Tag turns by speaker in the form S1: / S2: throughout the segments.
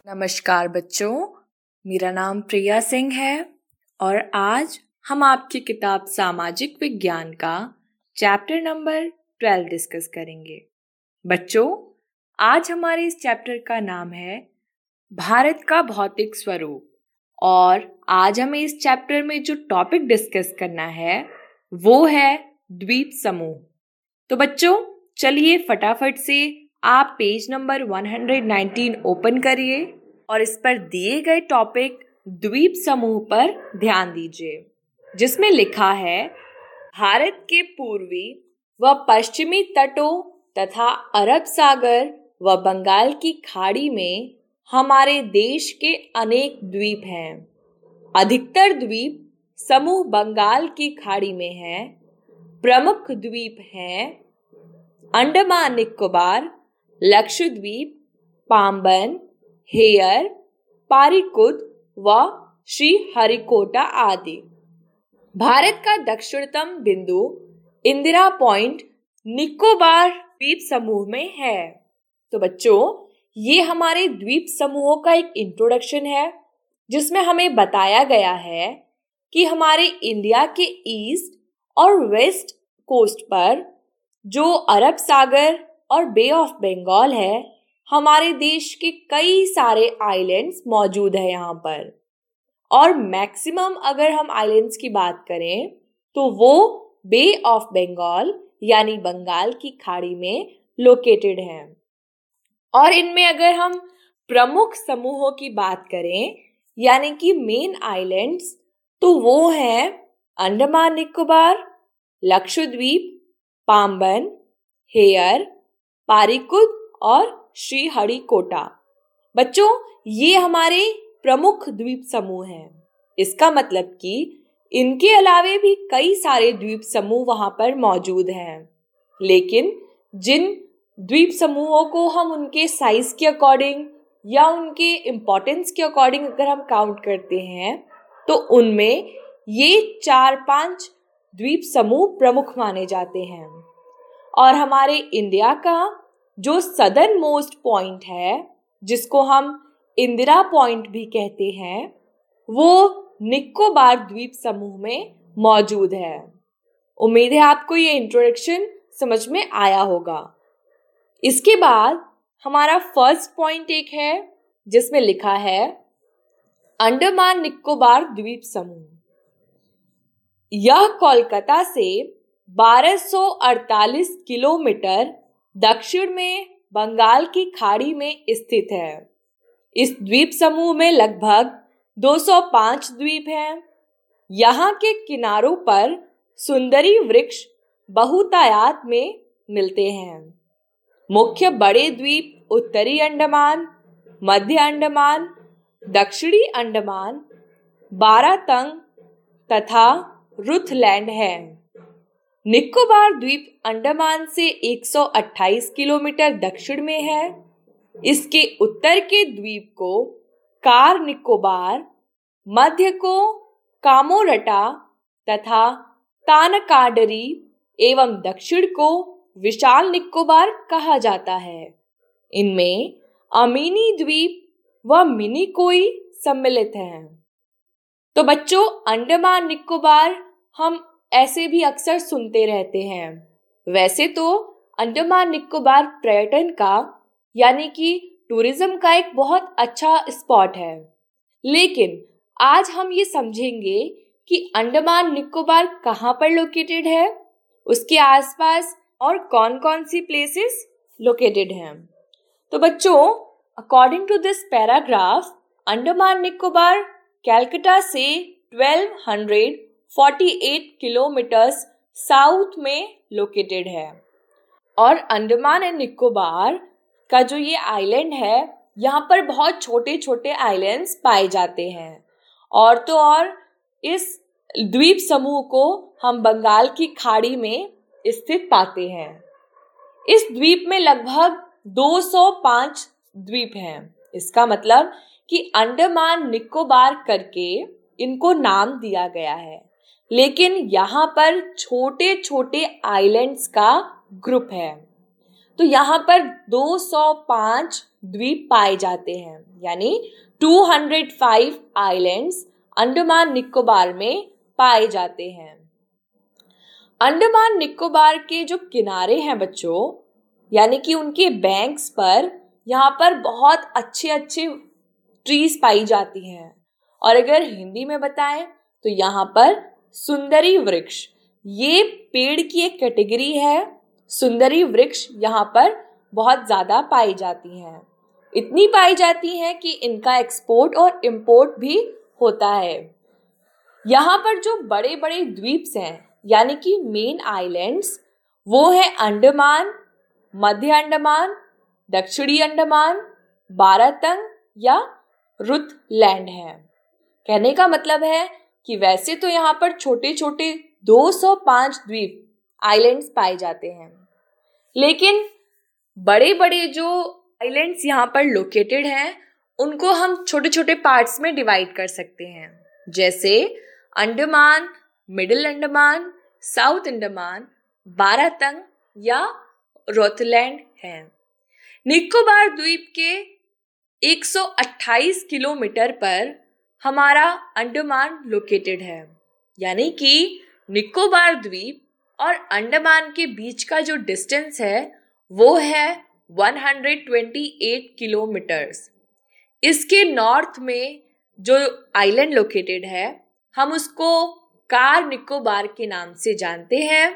S1: नमस्कार बच्चों, मेरा नाम प्रिया सिंह है और आज हम आपकी किताब सामाजिक विज्ञान का चैप्टर नंबर 12 डिस्कस करेंगे। बच्चों, आज हमारे इस चैप्टर का नाम है भारत का भौतिक स्वरूप और आज हमें इस चैप्टर में जो टॉपिक डिस्कस करना है वो है द्वीप समूह। तो बच्चों, चलिए फटाफट से आप पेज नंबर 119 ओपन करिए और इस पर दिए गए टॉपिक द्वीप समूह पर ध्यान दीजिए, जिसमें लिखा है भारत के पूर्वी व पश्चिमी तटों तथा अरब सागर व बंगाल की खाड़ी में हमारे देश के अनेक द्वीप हैं। अधिकतर द्वीप समूह बंगाल की खाड़ी में हैं। प्रमुख द्वीप हैं अंडमान निकोबार, लक्षद्वीप, पाम्बन, हेयर, पारीकुद व श्रीहरिकोटा आदि। भारत का दक्षिणतम बिंदु इंदिरा पॉइंट निकोबार द्वीप समूह में है। तो बच्चों, ये हमारे द्वीप समूहों का एक इंट्रोडक्शन है, जिसमें हमें बताया गया है कि हमारे इंडिया के ईस्ट और वेस्ट कोस्ट पर जो अरब सागर और बे ऑफ बंगाल है, हमारे देश के कई सारे आइलैंड्स मौजूद है यहाँ पर। और मैक्सिमम अगर हम आइलैंड्स की बात करें तो वो बे ऑफ बंगाल यानी बंगाल की खाड़ी में लोकेटेड हैं। और इनमें अगर हम प्रमुख समूहों की बात करें यानी कि मेन आइलैंड्स, तो वो हैं अंडमान निकोबार, लक्षद्वीप, पाम्बन, हेयर, पारीकुद और श्रीहरिकोटा। बच्चों, ये हमारे प्रमुख द्वीप समूह हैं। इसका मतलब कि इनके अलावे भी कई सारे द्वीप समूह वहां पर मौजूद हैं, लेकिन जिन द्वीप समूहों को हम उनके साइज के अकॉर्डिंग या उनके इम्पोर्टेंस के अकॉर्डिंग अगर हम काउंट करते हैं तो उनमें ये 4-5 द्वीप समूह प्रमुख माने जाते हैं। और हमारे इंडिया का जो सदर्न मोस्ट पॉइंट है, जिसको हम इंदिरा पॉइंट भी कहते हैं, वो निकोबार द्वीप समूह में मौजूद है। उम्मीद है आपको ये इंट्रोडक्शन समझ में आया होगा। इसके बाद हमारा फर्स्ट पॉइंट एक है, जिसमें लिखा है अंडमान निकोबार द्वीप समूह। यह कोलकाता से 1248 किलोमीटर दक्षिण में बंगाल की खाड़ी में स्थित है। इस द्वीप समूह में लगभग 205 द्वीप हैं। यहाँ के किनारों पर सुंदरी वृक्ष बहुतायत में मिलते हैं। मुख्य बड़े द्वीप उत्तरी अंडमान, मध्य अंडमान, दक्षिणी अंडमान, बारातंग तथा रुथलैंड है। निकोबार द्वीप अंडमान से 128 किलोमीटर दक्षिण में है। इसके उत्तर के द्वीप को कार निकोबार, मध्य को कामोरटा तथा तानकाडरी एवं दक्षिण को विशाल निकोबार कहा जाता है। इनमें अमीनी द्वीप व मिनिकोई सम्मिलित हैं। तो बच्चों, अंडमान निकोबार हम ऐसे भी अक्सर सुनते रहते हैं। वैसे तो अंडमान निकोबार पर्यटन का यानी कि टूरिज्म का एक बहुत अच्छा स्पॉट है, लेकिन आज हम ये समझेंगे कि अंडमान निकोबार कहाँ पर लोकेटेड है, उसके आसपास और कौन कौन सी प्लेसेस लोकेटेड हैं। तो बच्चों, according to this paragraph, Andaman Nicobar Calcutta से 1248 किलोमीटर्स साउथ में लोकेटेड है। और अंडमान एंड निकोबार का जो ये आइलैंड है, यहाँ पर बहुत छोटे छोटे आइलैंड्स पाए जाते हैं। और तो और इस द्वीप समूह को हम बंगाल की खाड़ी में स्थित पाते हैं। इस द्वीप में लगभग 205 द्वीप हैं। इसका मतलब कि अंडमान निकोबार करके इनको नाम दिया गया है, लेकिन यहाँ पर छोटे छोटे आइलैंड्स का ग्रुप है। तो यहाँ पर 205 द्वीप पाए जाते हैं, यानी 205 आइलैंड्स अंडमान निकोबार में पाए जाते हैं। अंडमान निकोबार के जो किनारे हैं बच्चों, यानी कि उनके बैंक्स पर यहाँ पर बहुत अच्छे अच्छे ट्रीज पाई जाती हैं। और अगर हिंदी में बताएं तो यहाँ पर सुंदरी वृक्ष, ये पेड़ की एक कैटेगरी है। सुंदरी वृक्ष यहाँ पर बहुत ज्यादा पाई जाती हैं। इतनी पाई जाती हैं कि इनका एक्सपोर्ट और इंपोर्ट भी होता है। यहाँ पर जो बड़े बड़े द्वीप्स हैं, यानी कि मेन आइलैंड्स, वो है अंडमान, मध्य अंडमान, दक्षिणी अंडमान, बारातंग या रुतलैंड है। कहने का मतलब है कि वैसे तो यहाँ पर छोटे छोटे 205 द्वीप आइलैंड्स पाए जाते हैं, लेकिन बड़े बड़े जो आइलैंड्स यहाँ पर लोकेटेड हैं उनको हम छोटे छोटे पार्ट्स में डिवाइड कर सकते हैं, जैसे अंडमान, मिडिल अंडमान, साउथ अंडमान, बारातंग या रुतलैंड है। निकोबार द्वीप के 128 किलोमीटर पर हमारा अंडमान लोकेटेड है, यानी कि निकोबार द्वीप और अंडमान के बीच का जो डिस्टेंस है वो है 128 किलोमीटर्स। इसके नॉर्थ में जो आइलैंड लोकेटेड है हम उसको कार निकोबार के नाम से जानते हैं।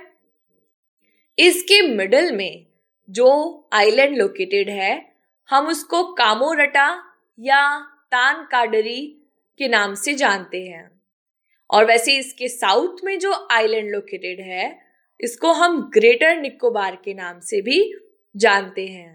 S1: इसके मिडल में जो आइलैंड लोकेटेड है हम उसको कामोरटा या तानकाडरी के नाम से जानते हैं। और वैसे इसके साउथ में जो आइलैंड लोकेटेड है इसको हम ग्रेटर निकोबार के नाम से भी जानते हैं।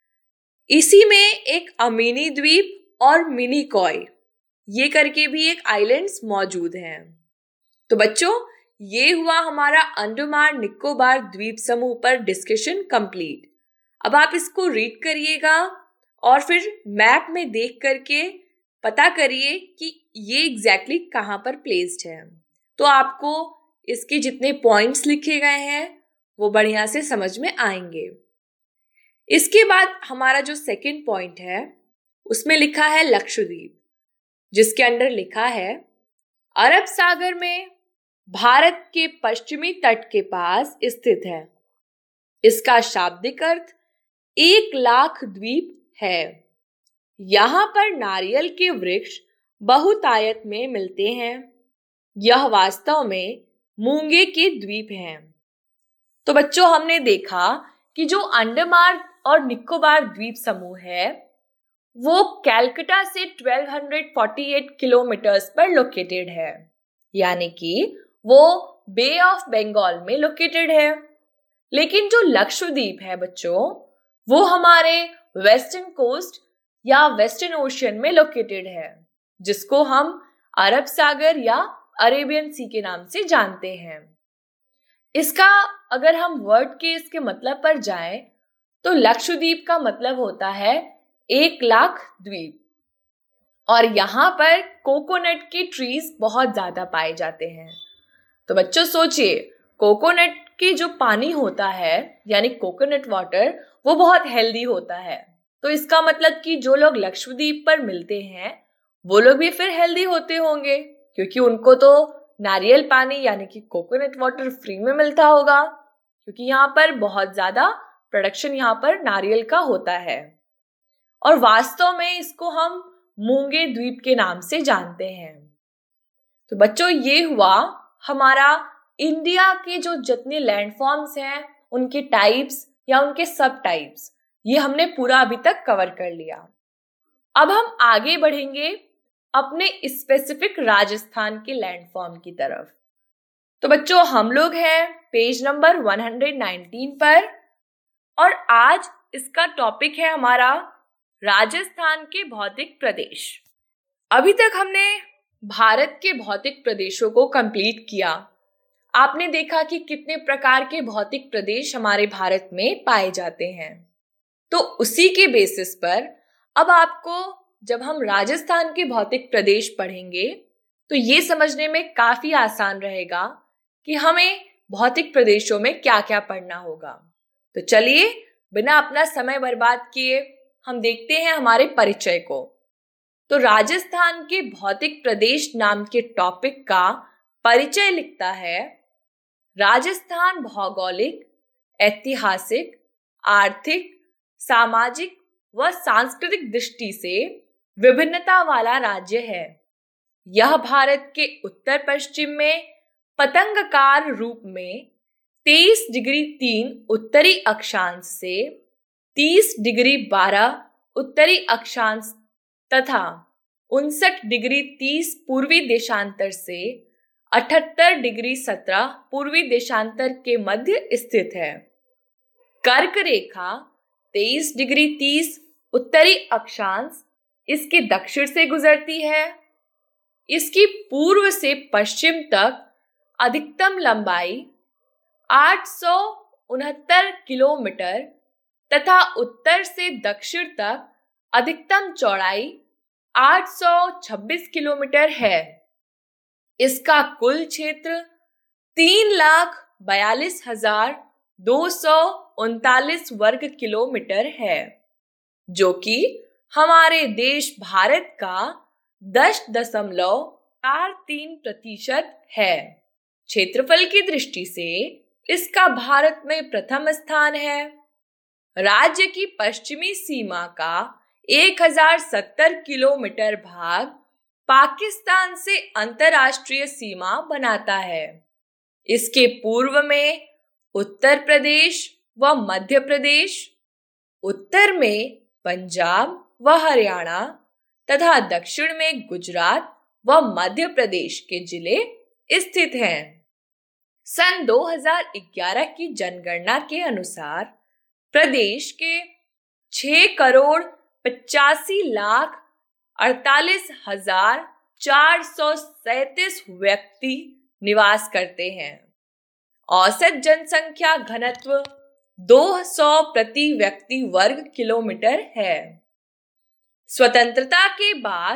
S1: इसी में एक अमीनी द्वीप और मिनिकॉय, ये करके भी एक आइलैंड्स मौजूद हैं। तो बच्चों, ये हुआ हमारा अंडमान निकोबार द्वीप समूह पर डिस्कशन कंप्लीट। अब आप इसको रीड करिएगा और फिर मैप में देख करके पता करिए कि ये एग्जैक्टली कहाँ पर प्लेस्ड है। तो आपको इसके जितने पॉइंट्स लिखे गए हैं वो बढ़िया से समझ में आएंगे। इसके बाद हमारा जो सेकंड पॉइंट है उसमें लिखा है लक्षद्वीप, जिसके अंडर लिखा है अरब सागर में भारत के पश्चिमी तट के पास स्थित है। इसका शाब्दिक अर्थ 1,00,000 द्वीप है। यहाँ पर नारियल के वृक्ष बहुतायत में मिलते हैं। यह वास्तव में मूंगे के द्वीप हैं। तो बच्चों, हमने देखा कि जो अंडमान और निकोबार द्वीप समूह है वो कैलकाटा से 1248 किलोमीटर्स पर लोकेटेड है, यानी कि वो बे ऑफ बंगाल में लोकेटेड है। लेकिन जो लक्षद्वीप है बच्चों, वो हमारे वेस्टर्न कोस्ट या वेस्टर्न ओशियन में लोकेटेड है, जिसको हम अरब सागर या अरेबियन सी के नाम से जानते हैं। इसका अगर हम वर्ड के इसके मतलब पर जाएं तो लक्षद्वीप का मतलब होता है 1,00,000 द्वीप। और यहाँ पर कोकोनट के ट्रीज बहुत ज्यादा पाए जाते हैं। तो बच्चों सोचिए, कोकोनट के जो पानी होता है यानी कोकोनट वाटर, वो बहुत हेल्दी होता है। तो इसका मतलब कि जो लोग लक्षद्वीप पर मिलते हैं वो लोग भी फिर हेल्दी होते होंगे, क्योंकि उनको तो नारियल पानी यानी कि कोकोनट वाटर फ्री में मिलता होगा, क्योंकि यहाँ पर बहुत ज्यादा प्रोडक्शन यहाँ पर नारियल का होता है। और वास्तव में इसको हम मूंगे द्वीप के नाम से जानते हैं। तो बच्चों, ये हुआ हमारा इंडिया के जो जितने लैंडफॉर्म्स हैं उनके टाइप्स या उनके सब टाइप्स, ये हमने पूरा अभी तक कवर कर लिया। अब हम आगे बढ़ेंगे अपने स्पेसिफिक राजस्थान के लैंडफॉर्म की तरफ। तो बच्चों, हम लोग हैं पेज नंबर 119 पर और आज इसका टॉपिक है हमारा राजस्थान के भौतिक प्रदेश। अभी तक हमने भारत के भौतिक प्रदेशों को कंप्लीट किया। आपने देखा कि कितने प्रकार के भौतिक प्रदेश हमारे भारत में पाए जाते हैं। तो उसी के बेसिस पर अब आपको जब हम राजस्थान के भौतिक प्रदेश पढ़ेंगे तो ये समझने में काफी आसान रहेगा कि हमें भौतिक प्रदेशों में क्या क्या पढ़ना होगा। तो चलिए बिना अपना समय बर्बाद किए हम देखते हैं हमारे परिचय को। तो राजस्थान के भौतिक प्रदेश नाम के टॉपिक का परिचय लिखता है, राजस्थान भौगोलिक, ऐतिहासिक, आर्थिक, सामाजिक व सांस्कृतिक दृष्टि से विभिन्नता वाला राज्य है। यह भारत के उत्तर पश्चिम में पतंगाकार रूप में 23 डिग्री 3 उत्तरी अक्षांश से 30 डिग्री 12 उत्तरी अक्षांश तथा 59 डिग्री 30 पूर्वी देशांतर से 78 डिग्री 17 पूर्वी देशांतर के मध्य स्थित है। कर्क रेखा 23 डिग्री 30 उत्तरी अक्षांश इसके दक्षिण से गुजरती है। इसकी पूर्व से पश्चिम तक अधिकतम लंबाई 869 किलोमीटर तथा उत्तर से दक्षिण तक अधिकतम चौड़ाई 826 किलोमीटर है। इसका कुल क्षेत्र 3,42,239 वर्ग किलोमीटर है, जो कि हमारे देश भारत का 10.43% है। क्षेत्रफल की दृष्टि से इसका भारत में प्रथम स्थान है। राज्य की पश्चिमी सीमा का 1070 किलोमीटर भाग पाकिस्तान से अंतर्राष्ट्रीय सीमा बनाता है। इसके पूर्व में उत्तर प्रदेश व मध्य प्रदेश, उत्तर में पंजाब व हरियाणा तथा दक्षिण में गुजरात व मध्य प्रदेश के जिले स्थित हैं। सन 2011 की जनगणना के अनुसार प्रदेश के 6,48,437 व्यक्ति निवास करते हैं। औसत जनसंख्या घनत्व 200 प्रति व्यक्ति वर्ग किलोमीटर है। स्वतंत्रता के बाद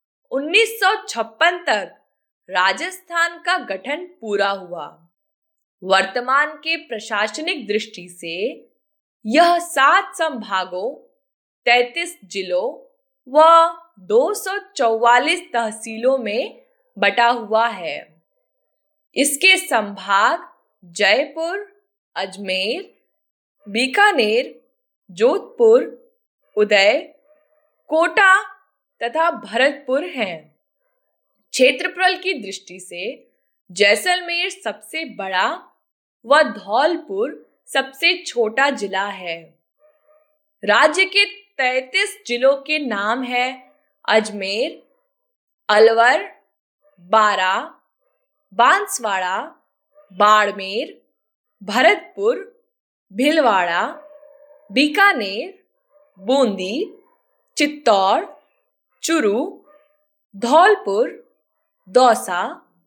S1: 1956 तक राजस्थान का गठन पूरा हुआ। वर्तमान के प्रशासनिक दृष्टि से यह 7 संभागों, 33 जिलों व 244 तहसीलों में बटा हुआ है। इसके संभाग जयपुर, अजमेर, बीकानेर, जोधपुर, उदय, कोटा तथा भरतपुर हैं। क्षेत्रफल की दृष्टि से जैसलमेर सबसे बड़ा व धौलपुर सबसे छोटा जिला है। राज्य के 33 जिलों के नाम है अजमेर, अलवर, बारा, बांसवाड़ा, बाड़मेर, भरतपुर, भीलवाड़ा, बीकानेर, बूंदी, चित्तौड़, चूरू, धौलपुर, दौसा,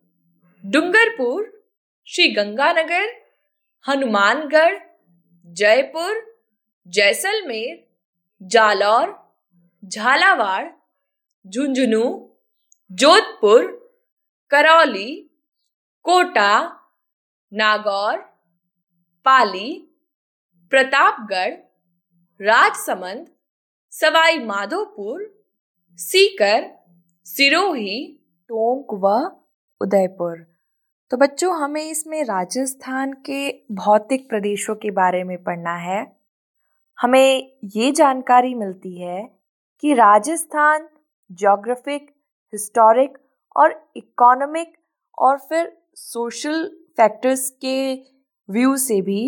S1: डूंगरपुर, श्रीगंगानगर, हनुमानगढ़, जयपुर, जैसलमेर, जालौर, झालावाड़, झुंझुनू, जोधपुर, करौली, कोटा, नागौर, पाली, प्रतापगढ़, राजसमंद, सवाई माधोपुर, सीकर, सिरोही, टोंक व उदयपुर। तो बच्चों, हमें इसमें राजस्थान के भौतिक प्रदेशों के बारे में पढ़ना है। हमें ये जानकारी मिलती है कि राजस्थान ज्योग्राफिक, हिस्टोरिक और इकोनॉमिक और फिर सोशल फैक्टर्स के व्यू से भी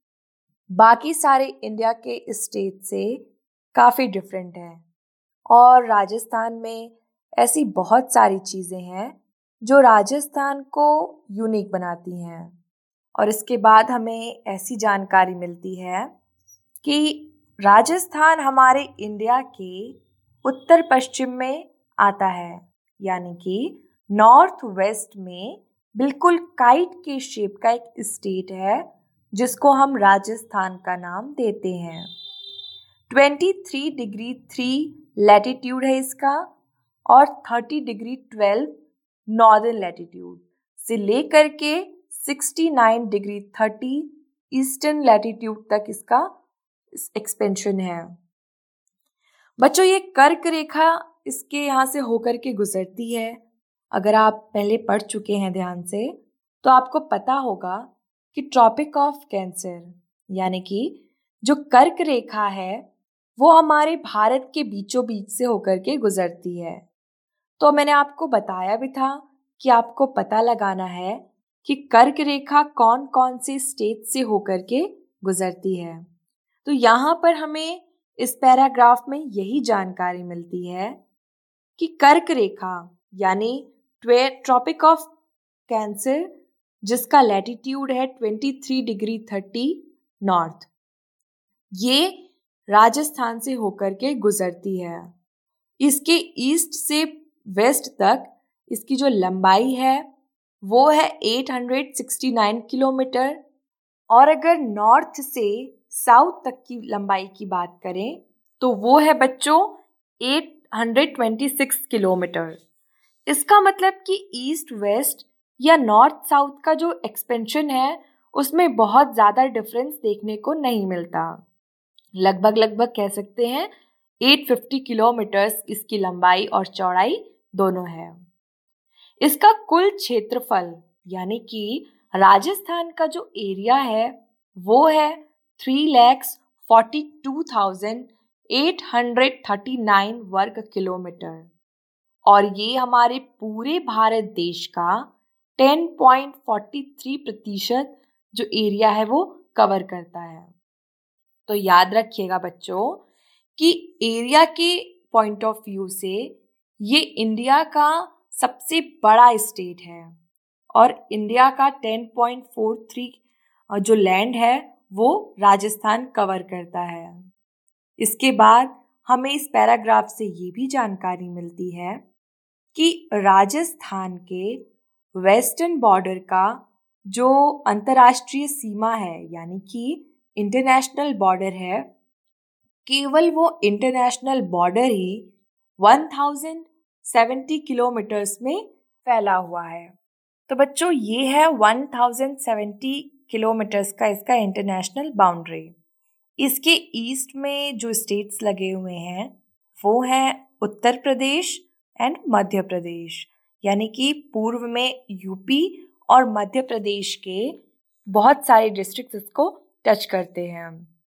S1: बाकी सारे इंडिया के स्टेट से काफ़ी डिफरेंट है। और राजस्थान में ऐसी बहुत सारी चीज़ें हैं जो राजस्थान को यूनिक बनाती हैं। और इसके बाद हमें ऐसी जानकारी मिलती है कि राजस्थान हमारे इंडिया के उत्तर पश्चिम में आता है, यानी कि नॉर्थ वेस्ट में बिल्कुल काइट के शेप का एक स्टेट है जिसको हम राजस्थान का नाम देते हैं। 23 डिग्री 3 लैटिट्यूड है इसका और 30 डिग्री 12 नॉर्दर्न लैटिट्यूड से लेकर के 69 डिग्री 30 ईस्टर्न लैटिट्यूड तक इसका एक्सपेंशन है। बच्चों ये कर्क रेखा इसके यहाँ से होकर के गुजरती है। अगर आप पहले पढ़ चुके हैं ध्यान से तो आपको पता होगा कि ट्रॉपिक ऑफ कैंसर यानी कि जो कर्क रेखा है वो हमारे भारत के बीचों बीच से होकर के गुजरती है। तो मैंने आपको बताया भी था कि आपको पता लगाना है कि कर्क रेखा कौन कौन से स्टेट से होकर के गुजरती है। तो यहाँ पर हमें इस पैराग्राफ में यही जानकारी मिलती है कि कर्क रेखा यानी ट्रॉपिक ऑफ कैंसर जिसका लैटिट्यूड है 23 डिग्री 30 नॉर्थ, ये राजस्थान से होकर के गुजरती है। इसके ईस्ट से वेस्ट तक इसकी जो लंबाई है वो है 869 किलोमीटर, और अगर नॉर्थ से साउथ तक की लंबाई की बात करें तो वो है बच्चों 826 किलोमीटर। इसका मतलब कि ईस्ट वेस्ट या नॉर्थ साउथ का जो एक्सपेंशन है उसमें बहुत ज़्यादा डिफरेंस देखने को नहीं मिलता। लगभग कह सकते हैं 850 किलोमीटर्स इसकी लंबाई और चौड़ाई दोनों है। इसका कुल क्षेत्रफल यानी कि राजस्थान का जो एरिया है वो है 3,42,839 वर्ग किलोमीटर, और ये हमारे पूरे भारत देश का 10.43% जो एरिया है वो कवर करता है। तो याद रखिएगा बच्चों कि एरिया के पॉइंट ऑफ व्यू से ये इंडिया का सबसे बड़ा स्टेट है, और इंडिया का 10.43 जो लैंड है वो राजस्थान कवर करता है। इसके बाद हमें इस पैराग्राफ से ये भी जानकारी मिलती है कि राजस्थान के वेस्टर्न बॉर्डर का जो अंतर्राष्ट्रीय सीमा है यानी कि इंटरनेशनल बॉर्डर है, केवल वो इंटरनेशनल बॉर्डर ही 1070 किलोमीटर्स में फैला हुआ है। तो बच्चों ये है 1070 किलोमीटर्स का इसका इंटरनेशनल बाउंड्री। इसके ईस्ट में जो स्टेट्स लगे हुए हैं वो हैं उत्तर प्रदेश एंड मध्य प्रदेश, यानी कि पूर्व में यूपी और मध्य प्रदेश के बहुत सारे डिस्ट्रिक्ट्स इसको टच करते हैं,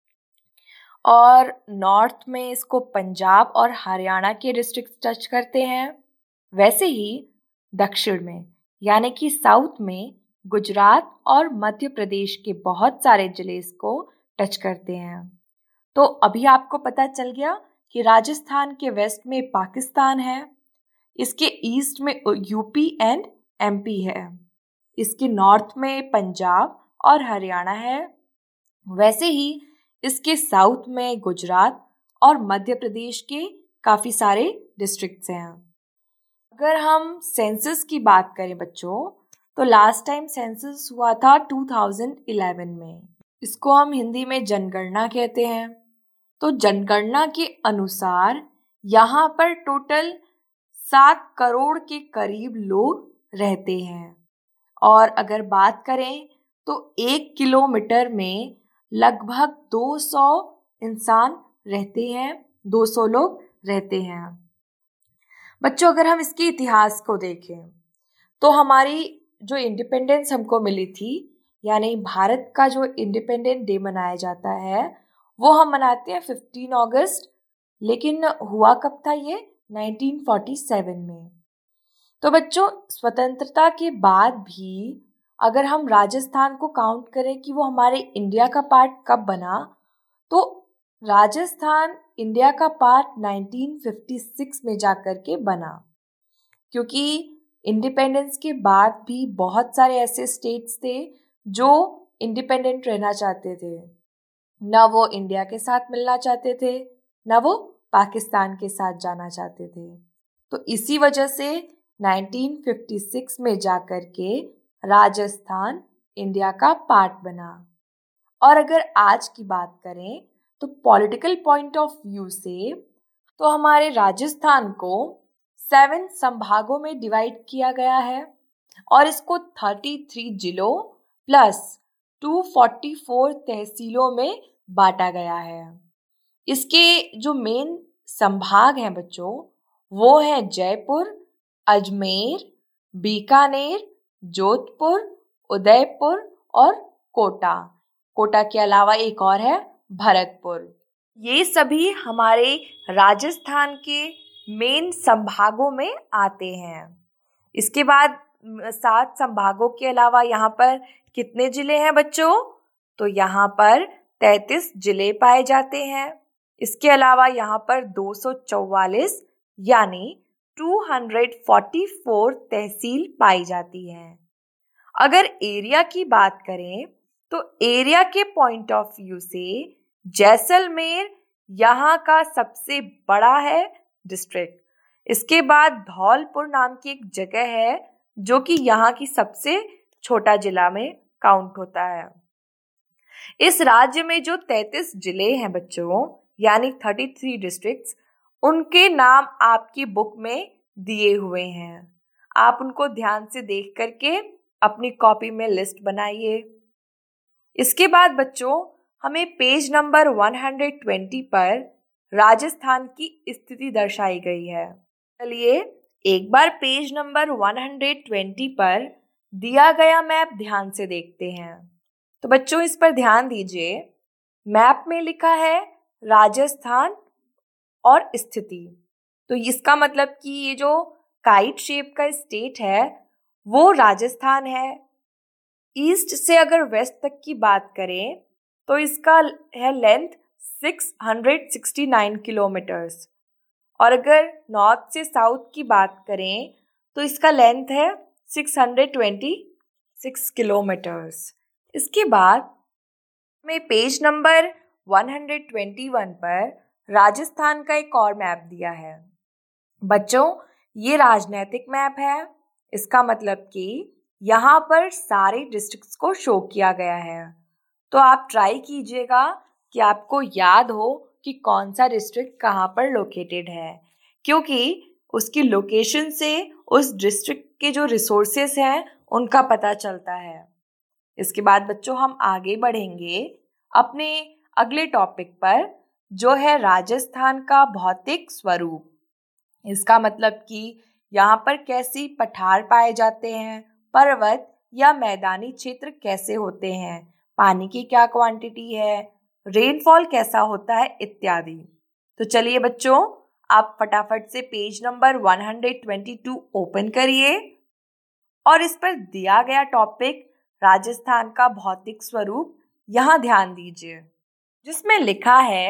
S1: और नॉर्थ में इसको पंजाब और हरियाणा के डिस्ट्रिक्ट्स टच करते हैं। वैसे ही दक्षिण में यानी कि साउथ में गुजरात और मध्य प्रदेश के बहुत सारे जिले इसको टच करते हैं। तो अभी आपको पता चल गया कि राजस्थान के वेस्ट में पाकिस्तान है, इसके ईस्ट में यूपी एंड एमपी है, इसके नॉर्थ में पंजाब और हरियाणा है। वैसे ही इसके साउथ में गुजरात और मध्य प्रदेश के काफ़ी सारे डिस्ट्रिक्ट्स हैं। अगर हम सेंसस की बात करें बच्चों तो लास्ट टाइम सेंसस हुआ था 2011 में। इसको हम हिंदी में जनगणना कहते हैं। तो जनगणना के अनुसार यहाँ पर टोटल 7 करोड़ के करीब लोग रहते हैं, और अगर बात करें तो 1 किलोमीटर में लगभग 200 इंसान रहते हैं, 200 लोग रहते हैं। बच्चों अगर हम इसके इतिहास को देखें तो हमारी जो इंडिपेंडेंस हमको मिली थी, यानी भारत का जो इंडिपेंडेंट डे मनाया जाता है वो हम मनाते हैं 15 अगस्त, लेकिन हुआ कब था ये 1947 में। तो बच्चों स्वतंत्रता के बाद भी अगर हम राजस्थान को काउंट करें कि वो हमारे इंडिया का पार्ट कब बना, तो राजस्थान इंडिया का पार्ट 1956 में जाकर के बना, क्योंकि इंडिपेंडेंस के बाद भी बहुत सारे ऐसे स्टेट्स थे जो इंडिपेंडेंट रहना चाहते थे, ना वो इंडिया के साथ मिलना चाहते थे ना वो पाकिस्तान के साथ जाना चाहते थे। तो इसी वजह से 1956 में जाकर के राजस्थान इंडिया का पार्ट बना। और अगर आज की बात करें तो पॉलिटिकल पॉइंट ऑफ व्यू से तो हमारे राजस्थान को 7 संभागों में डिवाइड किया गया है, और इसको 33 जिलों प्लस 244 तहसीलों में बांटा गया है। इसके जो मेन संभाग हैं बच्चों, वो है जयपुर, अजमेर, बीकानेर, जोधपुर, उदयपुर और कोटा। कोटा के अलावा एक और है भरतपुर। ये सभी हमारे राजस्थान के मेन संभागों में आते हैं। इसके बाद 7 संभागों के अलावा यहाँ पर कितने जिले हैं बच्चों? तो यहाँ पर 33 जिले पाए जाते हैं। इसके अलावा यहाँ पर 244 यानी 244 तहसील पाई जाती हैं। अगर एरिया की बात करें तो एरिया के पॉइंट ऑफ व्यू से जैसलमेर यहाँ का सबसे बड़ा है डिस्ट्रिक्ट। इसके बाद धौलपुर नाम की एक जगह है जो कि यहाँ की सबसे छोटा जिला में काउंट होता है। इस राज्य में जो 33 जिले हैं बच्चों, यानी 33 डिस्ट्रिक्ट्स, उनके नाम आपकी बुक में दिए हुए हैं। आप उनको ध्यान से देख करके अपनी कॉपी में लिस्ट बनाइए। इसके बाद बच्चों हमें पेज नंबर 120 पर राजस्थान की स्थिति दर्शाई गई है। चलिए एक बार पेज नंबर 120 पर दिया गया मैप ध्यान से देखते हैं। तो बच्चों इस पर ध्यान दीजिए। मैप में लिखा है राजस्थान और स्थिति। तो इसका मतलब कि ये जो काइट शेप का स्टेट है वो राजस्थान है। ईस्ट से अगर वेस्ट तक की बात करें तो इसका है लेंथ 669 किलोमीटर्स, और अगर नॉर्थ से साउथ की बात करें तो इसका लेंथ है 626 किलोमीटर्स। इसके बाद में पेज नंबर 121 पर राजस्थान का एक और मैप दिया है। बच्चों ये राजनैतिक मैप है। इसका मतलब कि यहाँ पर सारे डिस्ट्रिक्ट्स को शो किया गया है। तो आप ट्राई कीजिएगा कि आपको याद हो कि कौन सा डिस्ट्रिक्ट कहाँ पर लोकेटेड है, क्योंकि उसकी लोकेशन से उस डिस्ट्रिक्ट के जो रिसोर्सेस हैं उनका पता चलता है। इसके बाद बच्चों हम आगे बढ़ेंगे अपने अगले टॉपिक पर, जो है राजस्थान का भौतिक स्वरूप। इसका मतलब कि यहाँ पर कैसी पठार पाए जाते हैं, पर्वत या मैदानी क्षेत्र कैसे होते हैं, पानी की क्या क्वांटिटी है, रेनफॉल कैसा होता है इत्यादि। तो चलिए बच्चों आप फटाफट से पेज नंबर 122 ओपन करिए और इस पर दिया गया टॉपिक राजस्थान का भौतिक स्वरूप यहाँ ध्यान दीजिए, जिसमें लिखा है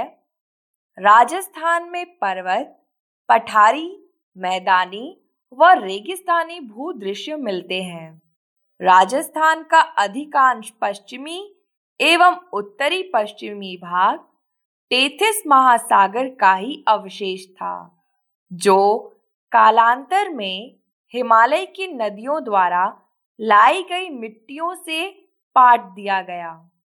S1: राजस्थान में पर्वत, पठारी, मैदानी व रेगिस्तानी भूदृश्य मिलते हैं। राजस्थान का अधिकांश पश्चिमी एवं उत्तरी पश्चिमी भाग टेथिस महासागर का ही अवशेष था, जो कालांतर में हिमालय की नदियों द्वारा लाई गई मिट्टियों से पाट दिया गया।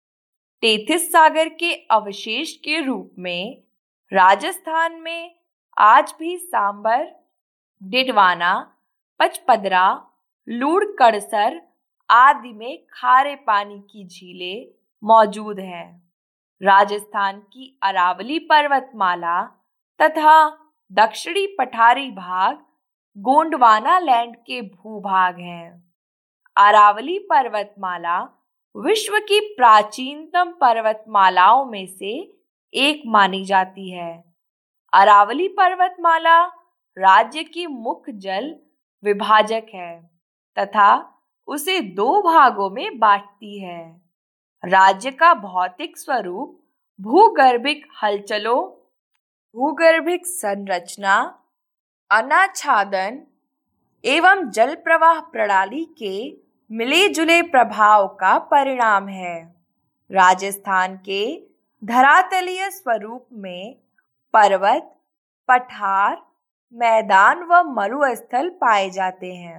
S1: टेथिस सागर के अवशेष के रूप में राजस्थान में आज भी सांबर, डिडवाना, पचपदरा, लूड़कड़सर आदि में खारे पानी की झीलें मौजूद हैं। राजस्थान की अरावली पर्वतमाला तथा दक्षिणी पठारी भाग गोंडवाना लैंड के भूभाग हैं। अरावली पर्वतमाला विश्व की प्राचीनतम पर्वतमालाओं में से एक मानी जाती है। अरावली पर्वतमाला राज्य की मुख्य जल विभाजक है तथा उसे 2 भागों में बांटती है। राज्य का भौतिक स्वरूप भूगर्भिक हलचलों, भूगर्भिक संरचना, अनाच्छादन एवं जल प्रवाह प्रणाली के मिले जुले प्रभाव का परिणाम है। राजस्थान के धरातलीय स्वरूप में पर्वत, पठार, मैदान व मरुस्थल पाए जाते हैं,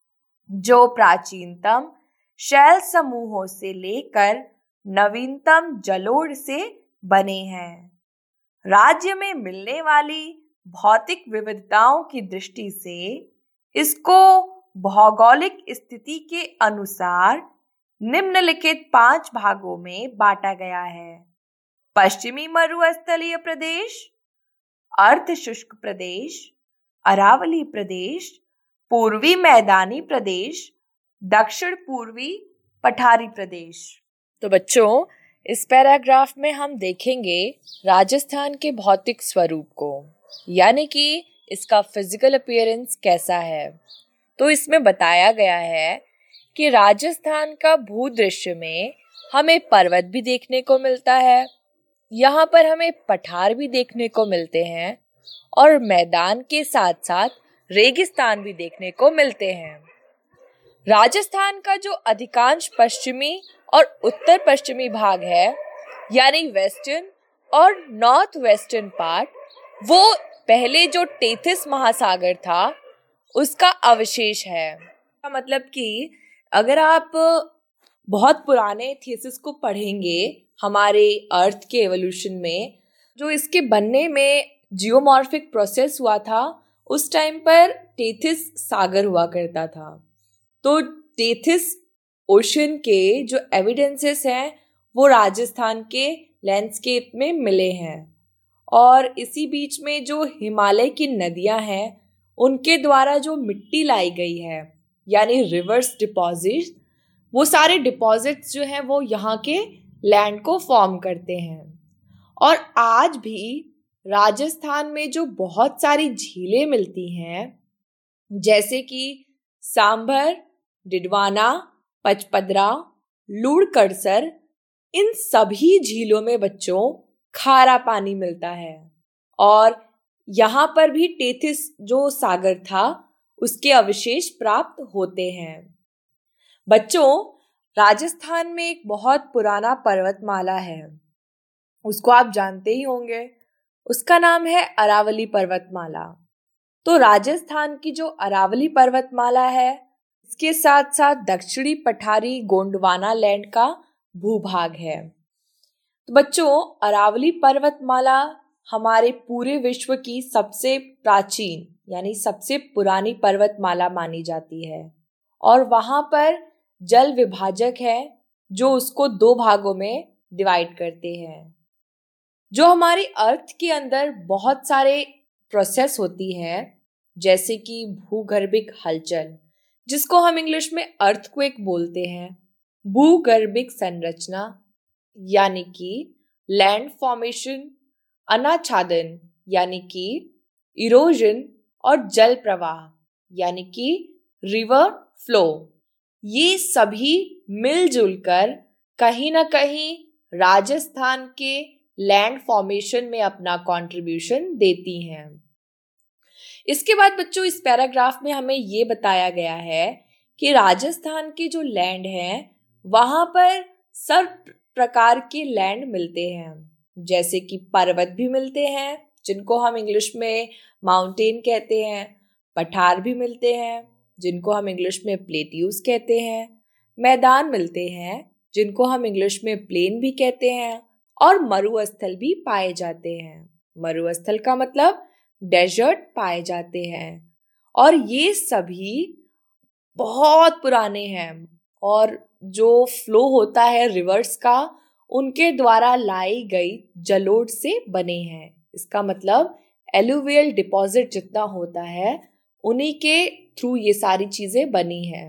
S1: जो प्राचीनतम शैल समूहों से लेकर नवीनतम जलोढ़ से बने हैं। राज्य में मिलने वाली भौतिक विविधताओं की दृष्टि से इसको भौगोलिक स्थिति के अनुसार निम्नलिखित 5 भागों में बांटा गया है। पश्चिमी मरुस्थलीय प्रदेश, अर्ध शुष्क प्रदेश, अरावली प्रदेश, पूर्वी मैदानी प्रदेश, दक्षिण पूर्वी पठारी प्रदेश। तो बच्चों, इस पैराग्राफ में हम देखेंगे राजस्थान के भौतिक स्वरूप को, यानी कि इसका फिजिकल अपीयरेंस कैसा है। तो इसमें बताया गया है कि राजस्थान का भूदृश्य में हमें पर्वत भी देखने को मिलता है, यहाँ पर हमें पठार भी देखने को मिलते हैं और मैदान के साथ साथ रेगिस्तान भी देखने को मिलते हैं। राजस्थान का जो अधिकांश पश्चिमी और उत्तर पश्चिमी भाग है, यानी वेस्टर्न और नॉर्थ वेस्टर्न पार्ट, वो पहले जो टेथिस महासागर था उसका अवशेष है। मतलब कि अगर आप बहुत पुराने थीसिस को पढ़ेंगे हमारे अर्थ के एवोल्यूशन में, जो इसके बनने में जियोमॉर्फिक प्रोसेस हुआ था, उस टाइम पर टेथिस सागर हुआ करता था। तो टेथिस ओशन के जो एविडेंसेस हैं वो राजस्थान के लैंडस्केप में मिले हैं, और इसी बीच में जो हिमालय की नदियां हैं उनके द्वारा जो मिट्टी लाई गई है, यानी रिवर्स डिपॉजिट, वो सारे डिपॉजिट्स जो हैं वो यहाँ के लैंड को फॉर्म करते हैं। और आज भी राजस्थान में जो बहुत सारी झीलें मिलती हैं, जैसे कि सांभर, डिडवाना, पचपदरा, लूड़कड़सर, इन सभी झीलों में बच्चों खारा पानी मिलता है। और यहाँ पर भी टेथिस जो सागर था उसके अवशेष प्राप्त होते हैं। बच्चों, राजस्थान में एक बहुत पुराना पर्वतमाला है, उसको आप जानते ही होंगे, उसका नाम है अरावली पर्वतमाला। तो राजस्थान की जो अरावली पर्वतमाला है, इसके साथ साथ दक्षिणी पठारी गोंडवाना लैंड का भूभाग है। तो बच्चों, अरावली पर्वतमाला हमारे पूरे विश्व की सबसे प्राचीन यानी सबसे पुरानी पर्वतमाला मानी जाती है, और वहां पर जल विभाजक है जो उसको दो भागों में डिवाइड करते हैं। जो हमारे अर्थ के अंदर बहुत सारे प्रोसेस होती है, जैसे कि भूगर्भिक हलचल, जिसको हम इंग्लिश में अर्थक्वेक बोलते हैं, भूगर्भिक संरचना यानी कि लैंड फॉर्मेशन, अनाच्छादन यानी कि इरोजन, और जल प्रवाह यानी कि रिवर फ्लो, ये सभी मिलजुल कर कहीं ना कहीं राजस्थान के लैंड फॉर्मेशन में अपना कंट्रीब्यूशन देती हैं। इसके बाद बच्चों, इस पैराग्राफ में हमें ये बताया गया है कि राजस्थान के जो लैंड हैं वहां पर सब प्रकार के लैंड मिलते हैं, जैसे कि पर्वत भी मिलते हैं जिनको हम इंग्लिश में माउंटेन कहते हैं, पठार भी मिलते हैं जिनको हम इंग्लिश में प्लेट्यूज कहते हैं, मैदान मिलते हैं जिनको हम इंग्लिश में प्लेन भी कहते हैं, और मरुस्थल भी पाए जाते हैं। मरुस्थल का मतलब डेजर्ट पाए जाते हैं, और ये सभी बहुत पुराने हैं, और जो फ्लो होता है रिवर्स का, उनके द्वारा लाई गई जलोढ़ से बने हैं। इसका मतलब एलुवियल डिपॉजिट जितना होता है उन्हीं के थ्रू ये सारी चीजें बनी हैं।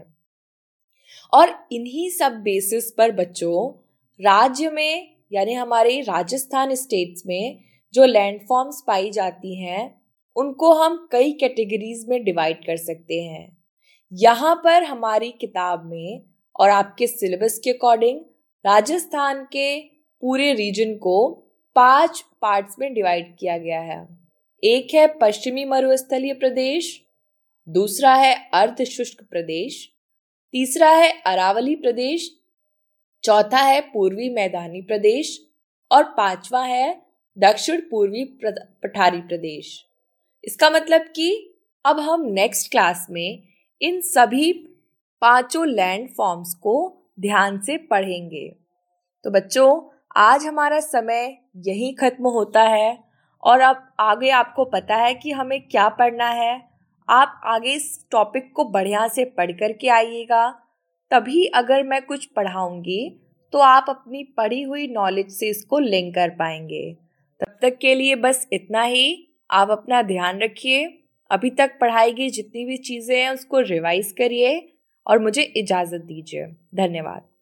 S1: और इन्हीं सब बेसिस पर बच्चों, राज्य में यानी हमारे राजस्थान स्टेट्स में जो लैंडफॉर्म्स पाई जाती हैं उनको हम कई कैटेगरीज में डिवाइड कर सकते हैं। यहाँ पर हमारी किताब में और आपके सिलेबस के अकॉर्डिंग राजस्थान के पूरे रीजन को 5 पार्ट्स में डिवाइड किया गया है। एक है पश्चिमी मरुस्थलीय प्रदेश, दूसरा है अर्ध शुष्क प्रदेश, तीसरा है अरावली प्रदेश, चौथा है पूर्वी मैदानी प्रदेश, और पांचवा है दक्षिण पूर्वी पठारी प्रदेश। इसका मतलब कि अब हम नेक्स्ट क्लास में इन सभी 5 लैंड फॉर्म्स को ध्यान से पढ़ेंगे। तो बच्चों, आज हमारा समय यहीं खत्म होता है, और अब आगे आपको पता है कि हमें क्या पढ़ना है। आप आगे इस टॉपिक को बढ़िया से पढ़ कर के आइएगा, तभी अगर मैं कुछ पढ़ाऊंगी तो आप अपनी पढ़ी हुई नॉलेज से इसको लिंक कर पाएंगे। तब तक के लिए बस इतना ही। आप अपना ध्यान रखिए। अभी तक पढ़ाई की जितनी भी चीज़ें हैं उसको रिवाइज करिए और मुझे इजाज़त दीजिए। धन्यवाद।